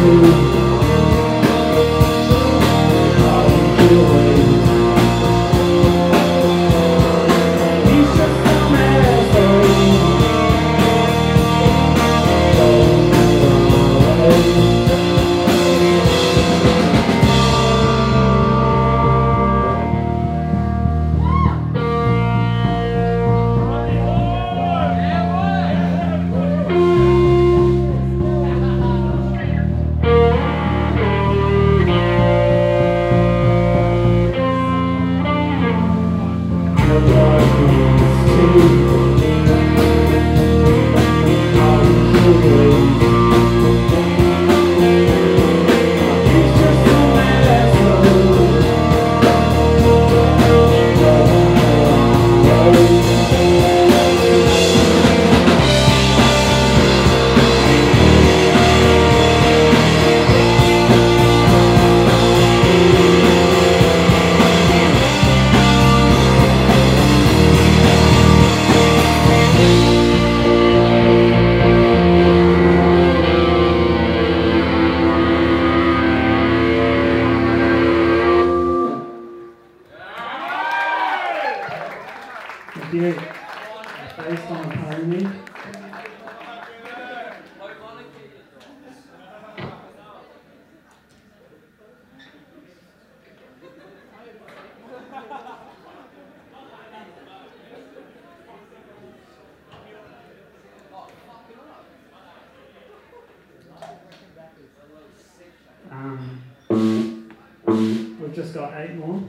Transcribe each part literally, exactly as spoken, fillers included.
We've just got eight more.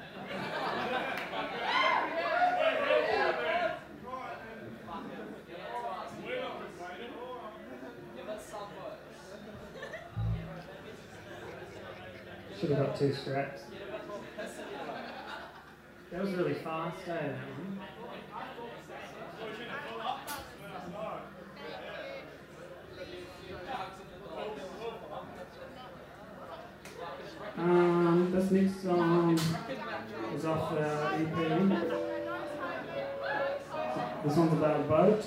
Should have got two scraps. That was really fast, eh, that one? Um, this next song is off our E P. This one's about a boat.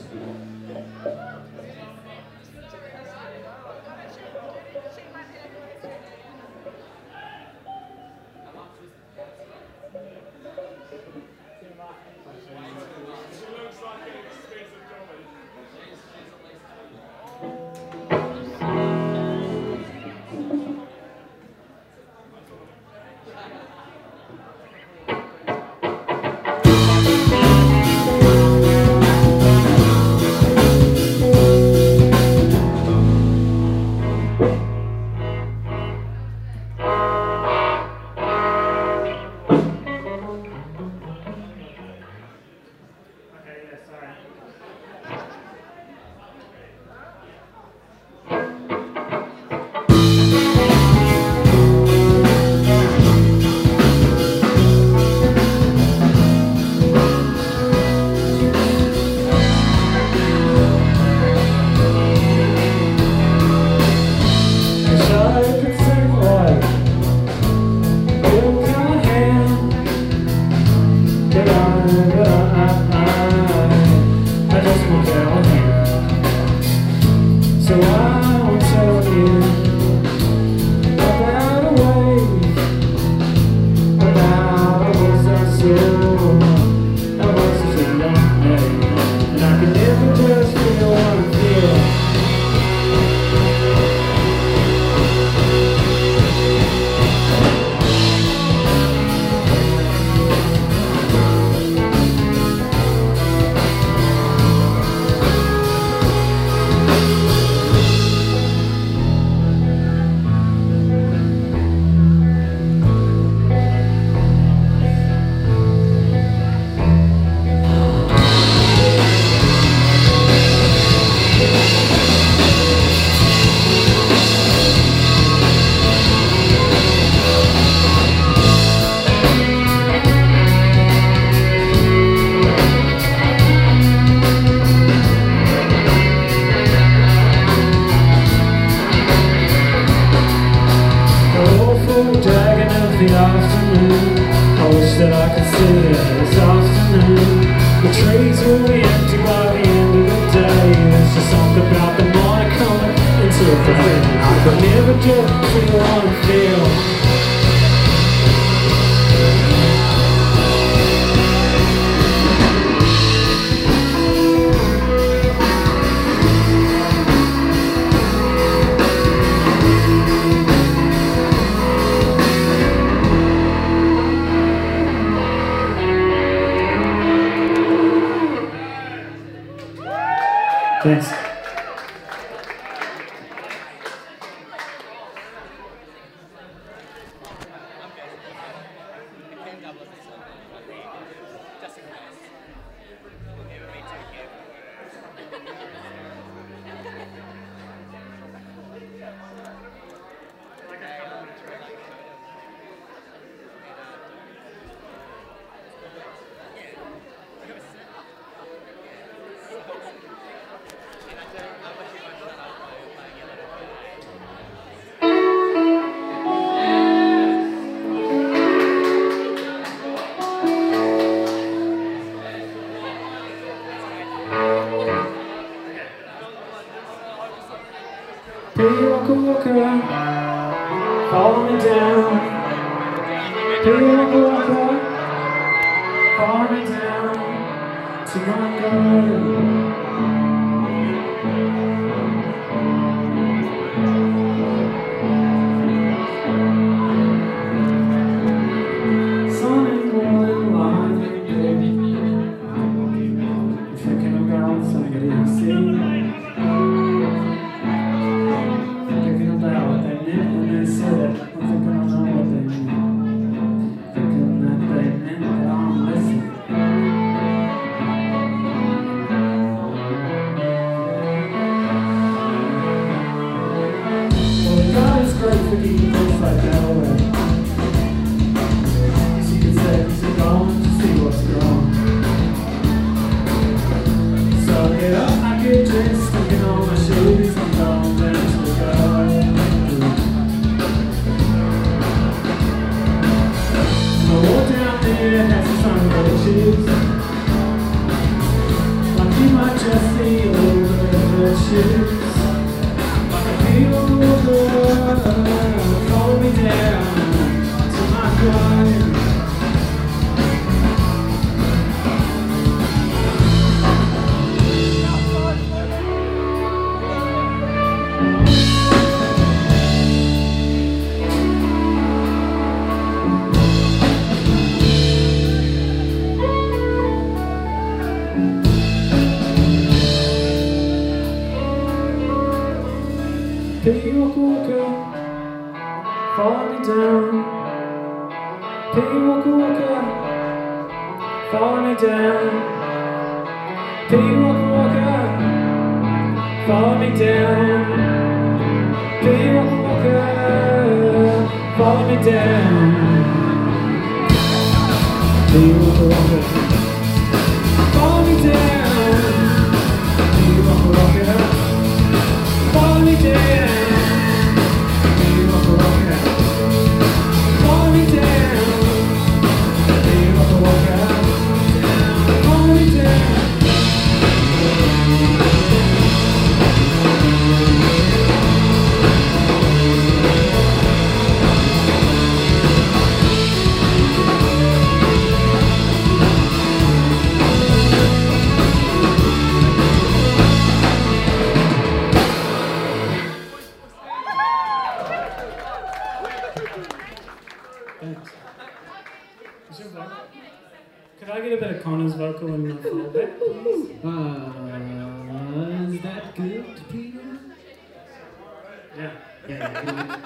About the morning coming into a but never get to one feel. Thanks. Pretty walker, walker, follow me down. Pretty walker, walker, follow me down to my garden. Sun ain't golden line, I'm thinking about somebody to see. Pretty walker, walker, follow me down. Pretty walker, walker, follow me down. Pretty walker, walker, follow me down. Pretty walker, walker, follow me down. Pretty walker, walker, follow me down. Pretty walker, walker, follow me down. Thanks. Is your vocal? Could I get a bit of Connor's vocal in the fallback, please? Uh, is that good, Peter? Yeah. Yeah, yeah.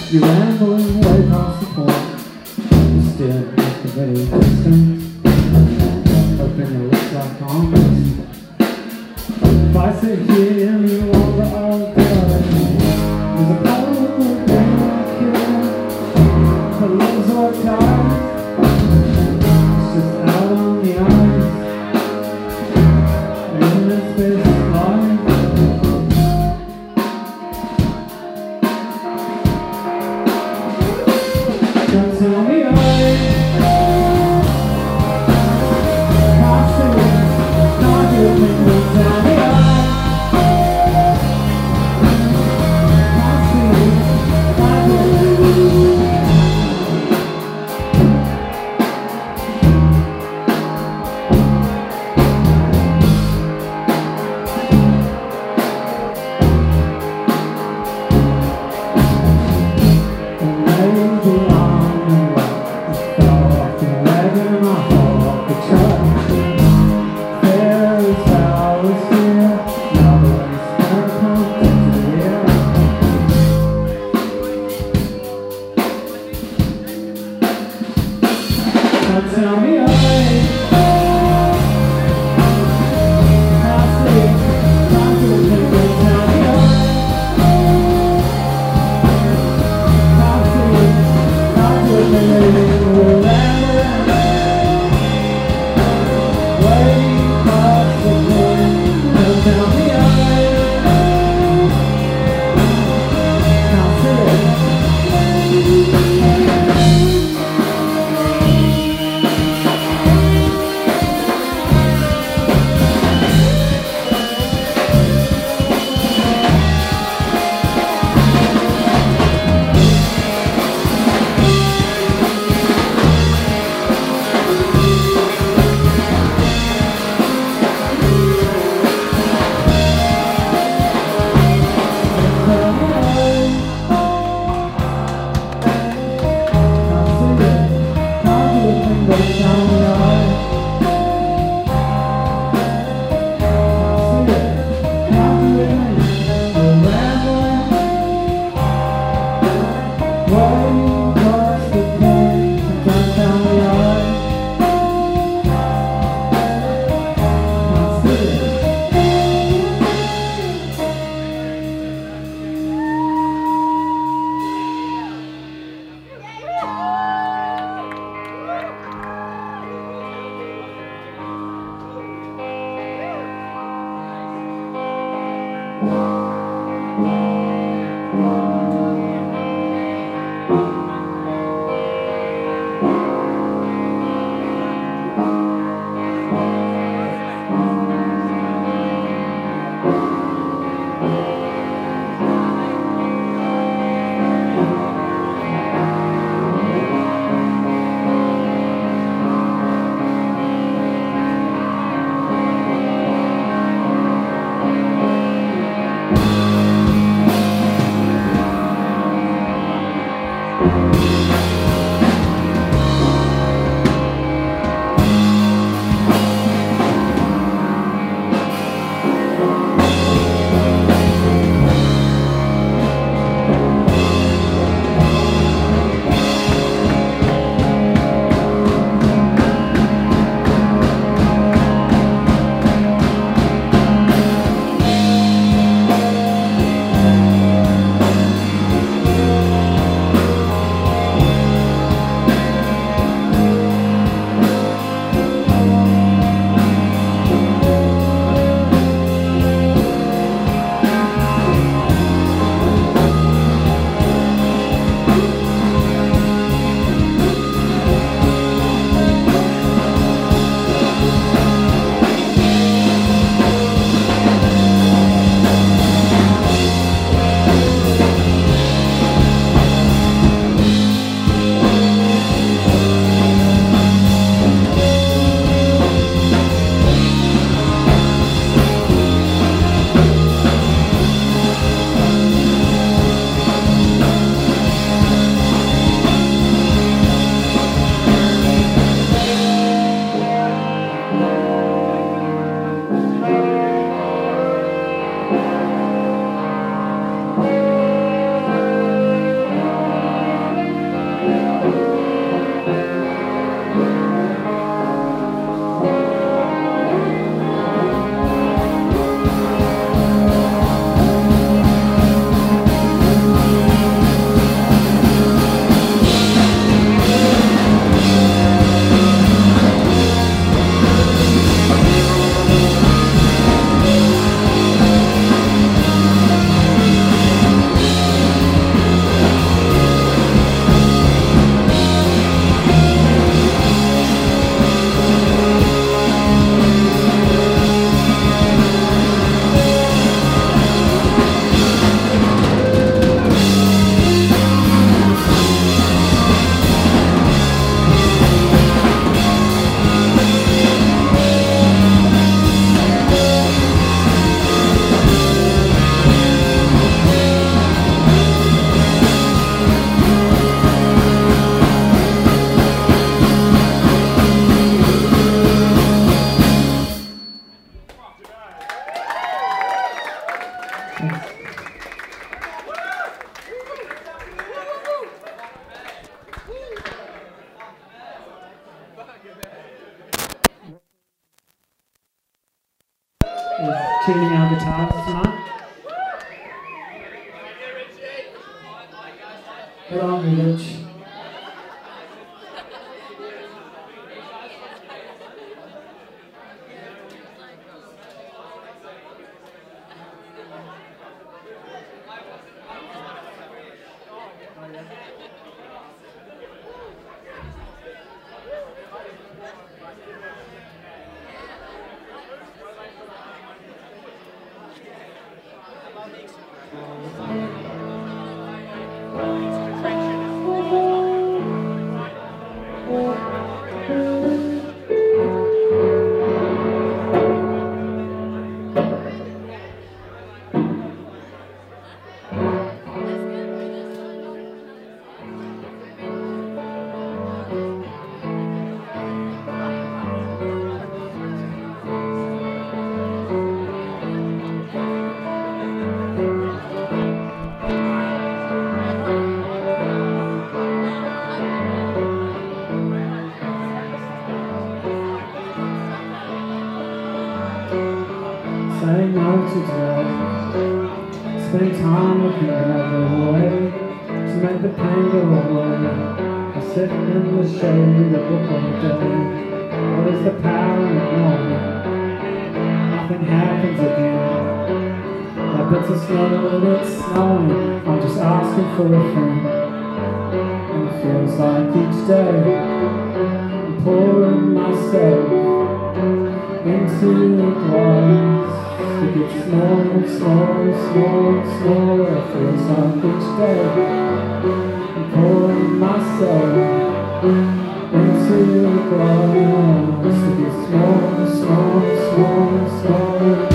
You're rambling way past the point. You stare at the very distance. Open your lips like arms. If I sit here and you want the old girl, there's a cold down killer. But love's worked hard. It's just out on the ice. In this space of life. Don't tell me I can't see, can't hear me. Don't tell me I Is tuning our guitars tonight. Good on you, Rich. Saying no to today, spending time looking another way to make the pain go away. I sit in the shade of book all day. What is the power in ignoring? Nothing happens again. Like bits of snow that it's snowing. I'm just asking for a friend, and it feels like each day I'm pouring myself into the glass. It gets smaller, smaller, smaller, smaller. It feels like each day I'm pouring myself into the glass. It gets smaller, smaller, smaller, smaller.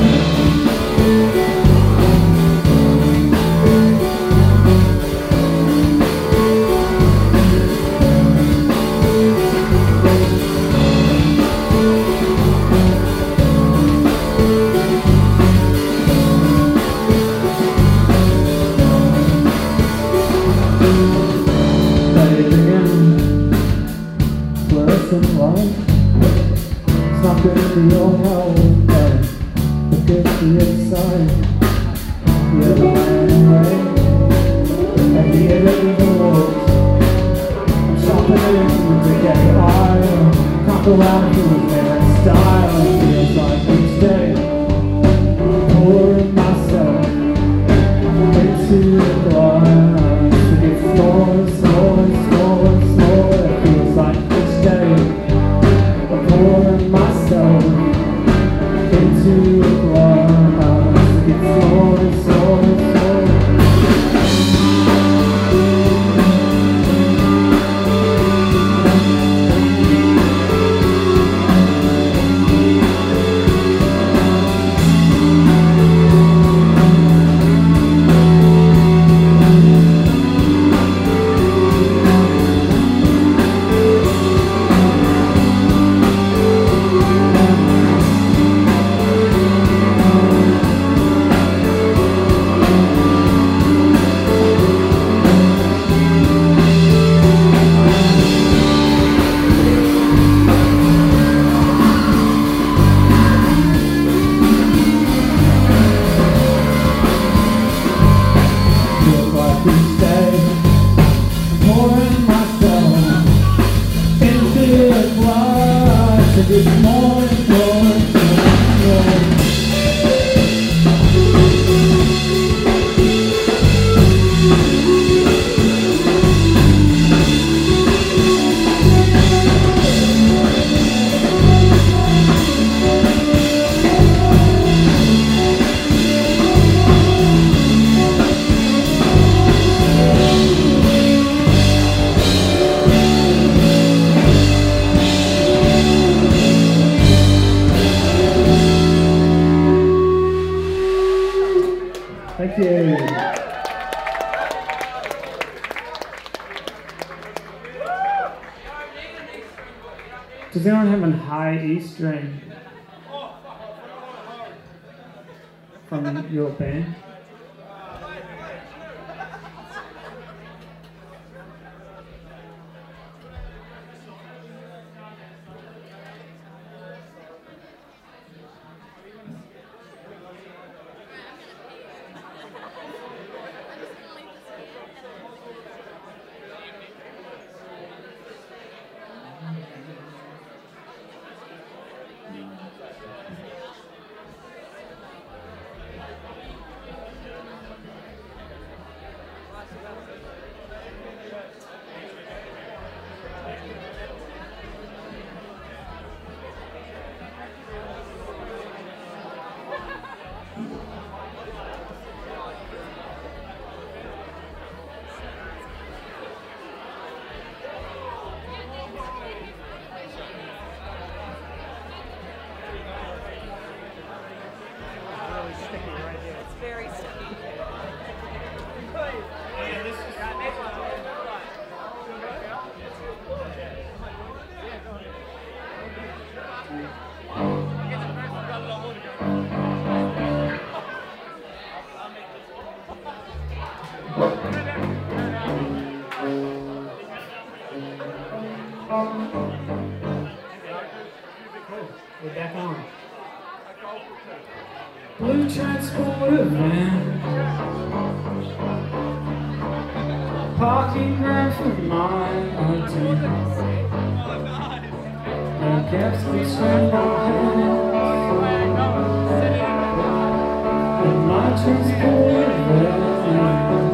It's not good for your health, but good for your inside. The other man away at the end of the walls. I'm shopping in to get higher. Can't go out in their style. It feels like each day pouring myself into the glass. It gets smaller, smaller, smaller, smaller. It feels like each day pouring myself into the glass. It gets smaller, smaller, smaller. Thank you. Does anyone have a high E string from your band? We're back on. Blue transporter van, parking ground for my I D. No caps between my hands, and my transporter van.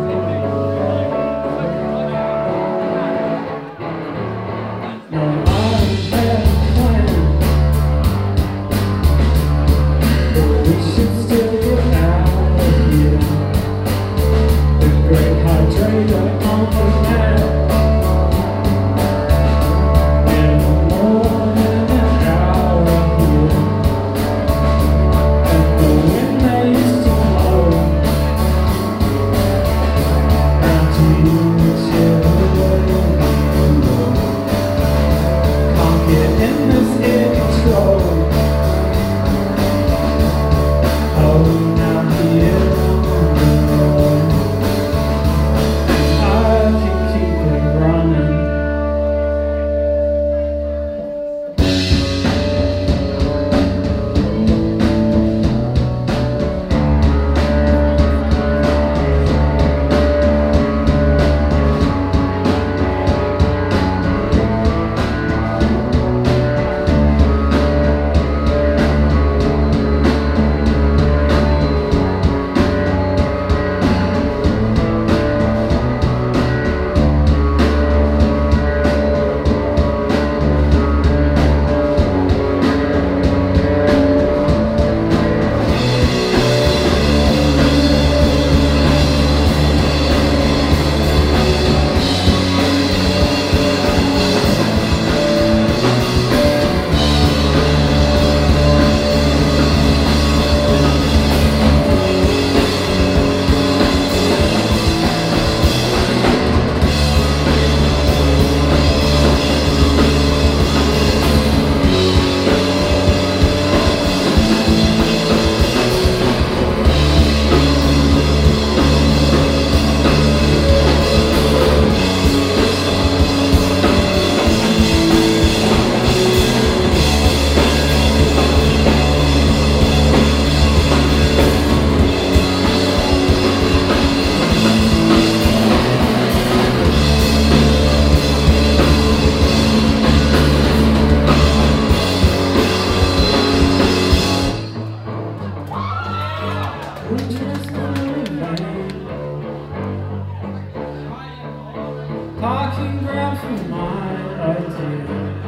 Parking ground for my idea.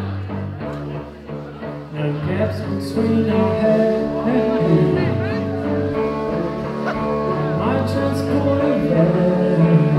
No gaps between our heads. My transporter van.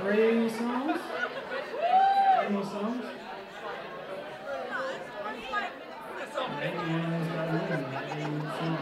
three songs? Three more songs? Maybe one of those got more than three more songs.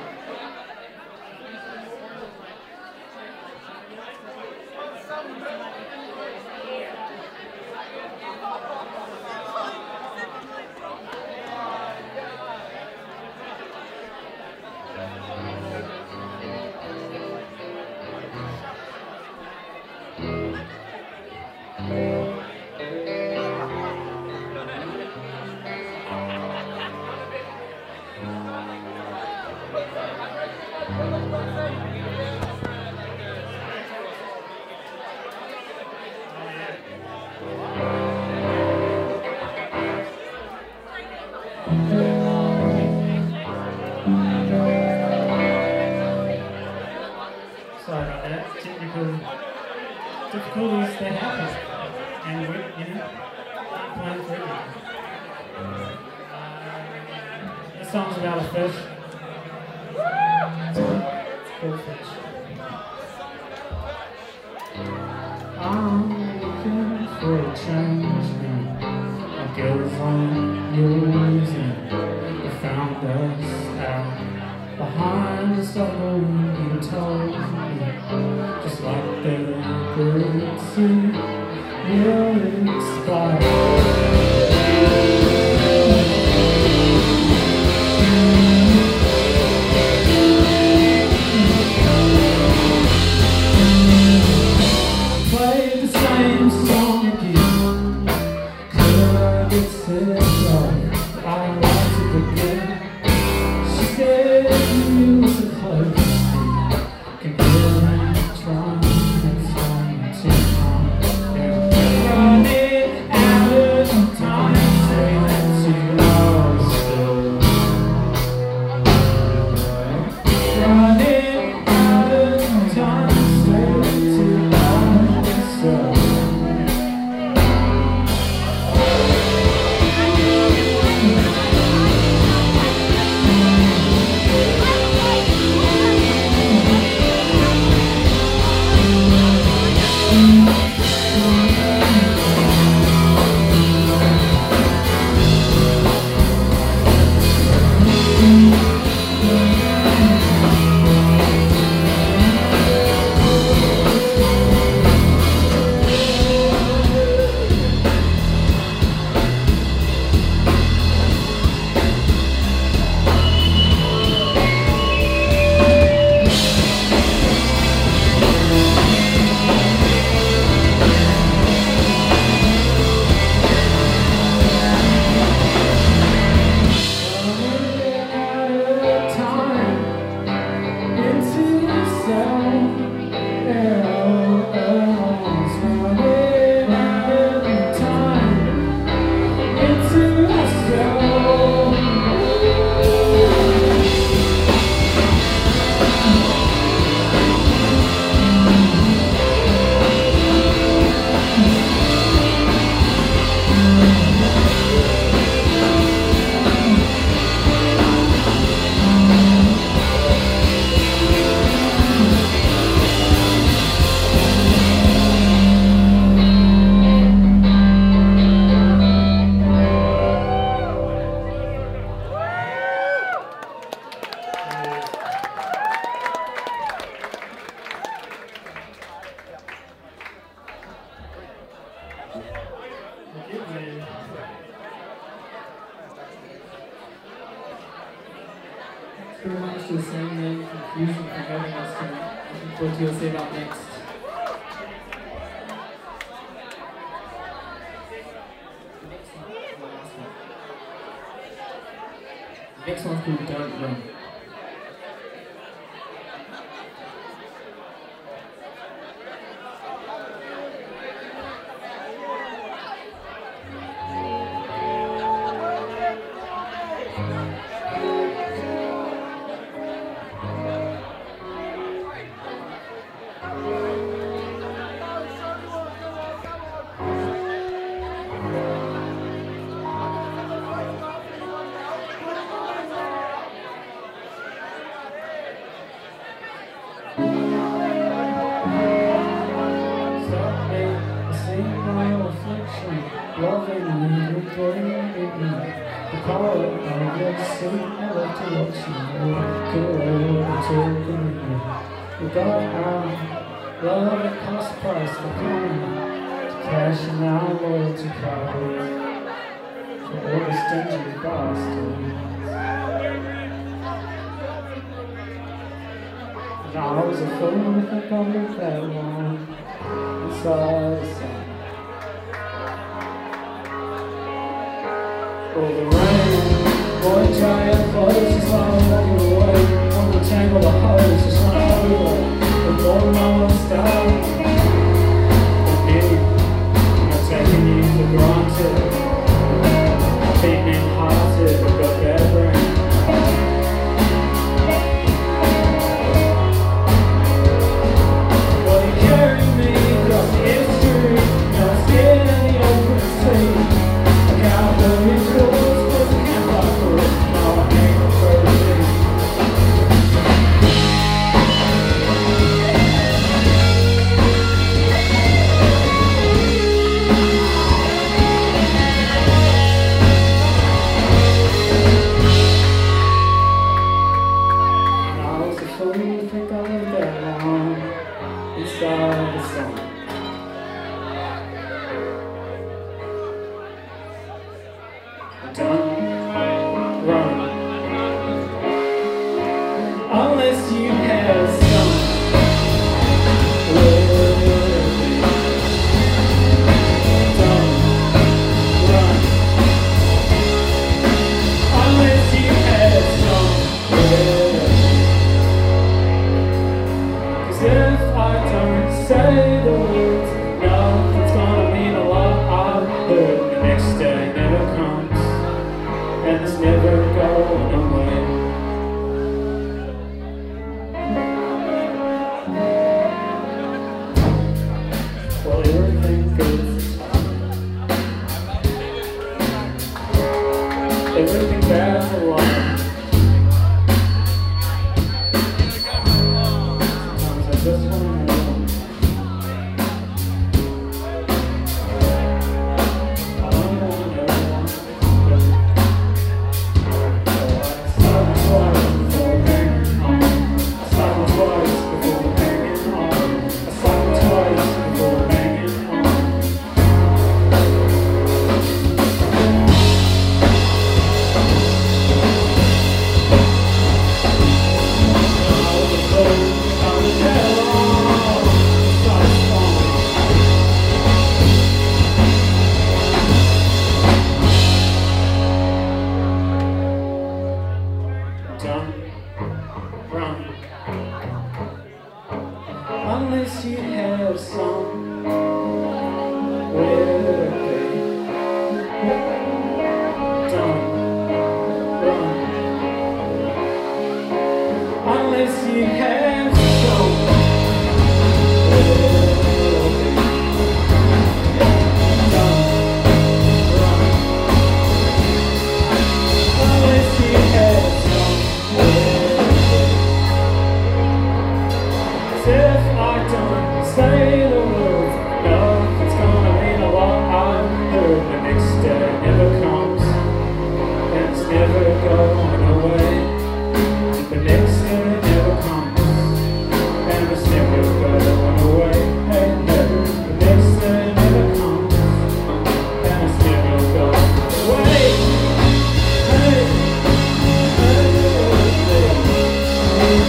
Sorry about that. Technical difficulties that happen. And we, you know, can't plan for everything. Uh, this song's about a fish. It's called Fish. I'm looking for a change now. It goes on yours and you found us out behind the stubble you told me. Just like the birds in your spot. Play the same song again. Could I get sick of I want to begin? She said you were so close. Can feel it trying and trying to come. Running out of time. Say that you are still. Running out of time. Say that you are still. Pretty much the same name, confusion for getting us tonight. Looking forward to your say about next. The next one, the last one. The next one's called Don't Run. loving me, bringing me. The power of your sea, I love to watch you. Go to me. We got our love, it cost a price for coming. To cash in our loyalty cards. For all the stingy bastards. And I was a fool to think I'd live that long. Inside the sun. Oh, the rain, boy, dry your clothes, just while I'm walking away. On the tangle of hose, just run over. The more no one's down. For me, I'm not taking you for granted. Beating hearted, I've got bad brain. Well, you carry me across history. Now I'm scared in the open sea. I can't believe yours, cause I can't fight for it. Now I ain't afraid of it. Inside the sun. Don't run unless you have some will. Don't run unless you have some will. 'Cause if I don't say the words, nothing's gonna mean a lot. I've heard the next day never comes, and it's never going away. Well, everything goes, everything bad for life. Sometimes I just wanna know. Unless you have some will be. Don't run unless you have some will be. Don't run unless you have some will be. If I don't say the words, nothing's gonna mean a lot. I've heard the next day never comes, and it's never going away. The next day never comes, and it's never going away. Hey, hey. The next day never comes, and it's never going away. Hey, hey, hey.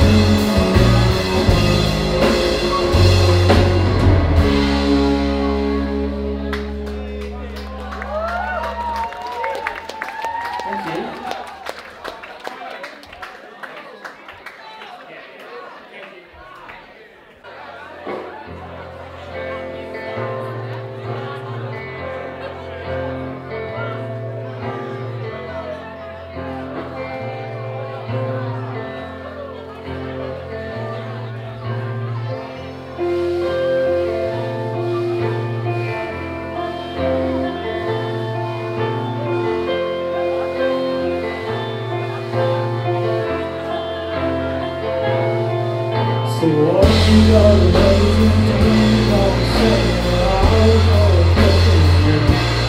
So what you gotta know, you don't know, say, I was always looking at you.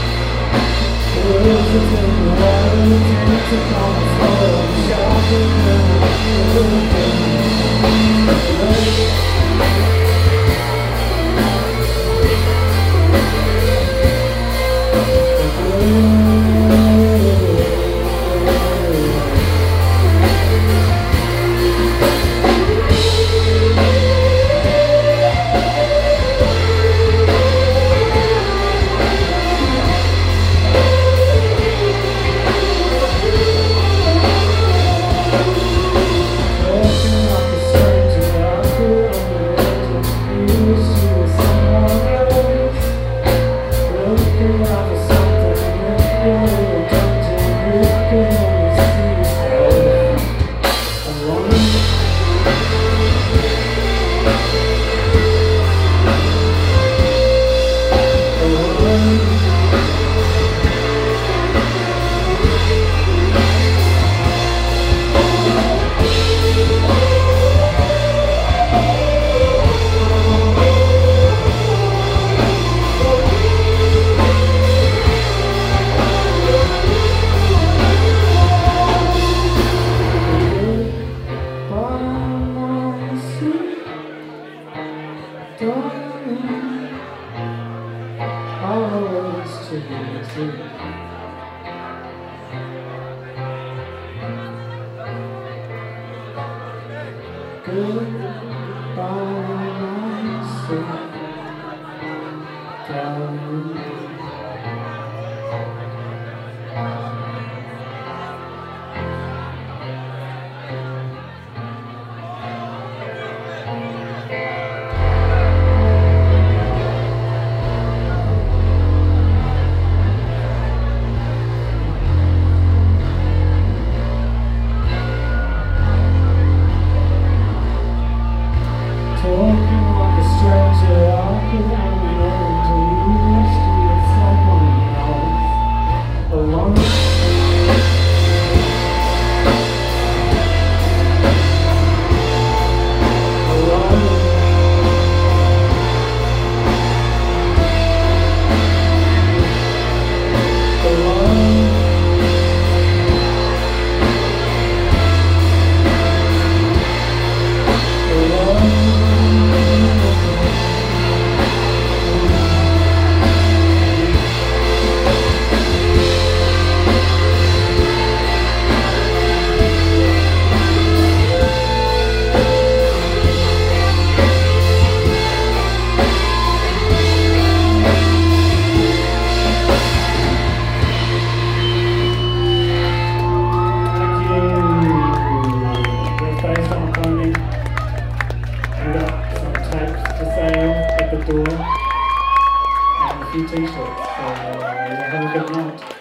trying always to be true. Goodbye, my sweet darling. Talking like a stranger, I could hang on to you. Wish you with someone else alone. Alone. Alone. At the door and a few t-shirts, so uh, have a good night.